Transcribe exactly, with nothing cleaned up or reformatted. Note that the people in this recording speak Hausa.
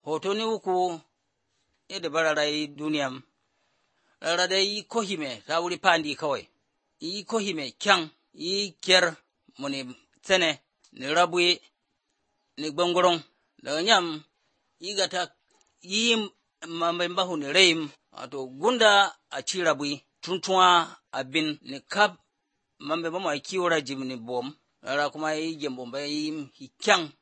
hoto ni uku ede barara yi duniyam rara da yi kohime ta wuri pandi kawai yi kohime kyang yi kyer muni tsene ni rabui ni gbongorong daga nyam yi gata yi mambahu ni reim ato gunda a ci rabui tuntuwa abin ni kap mambe mama kiwara jim ni bom rara kuma yi jembomba yi kyang